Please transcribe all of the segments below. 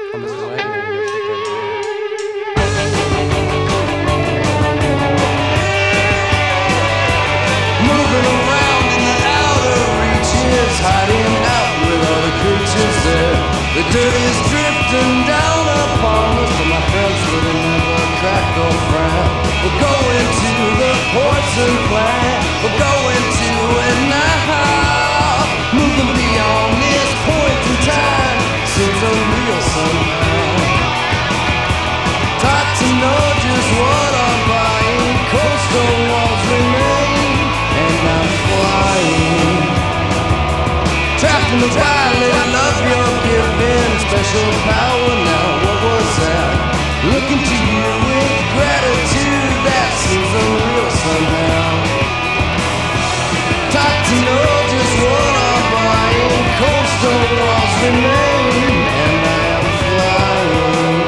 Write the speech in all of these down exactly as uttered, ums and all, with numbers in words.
I'm just waiting on you to shut that door. Moving around in the outer reaches, hiding out with all the creatures there. The dirt is drifting down upon us, but my friends would never crack or frown. We're going to the poison plant, we're going to it now. Moving beyond this point in time seems unreal somehow. Taught to know just what I'm buying, coastal walls remain, and I'm flying. Trapped in the violet love you're giving, special power now, what was that? Looking to you with gratitude, that seems unreal somehow. Taught to know just what I'm buying, coastal walls remain, and I am flying.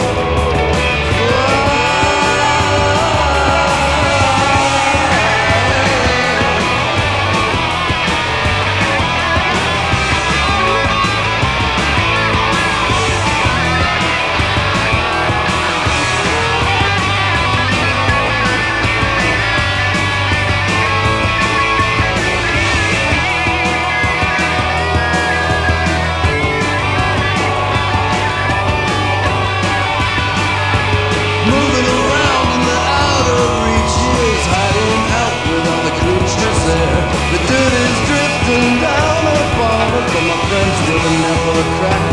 Moving around in the outer reaches, hiding out with all the creatures there. The dirt is drifting down upon us, but my friends will never crack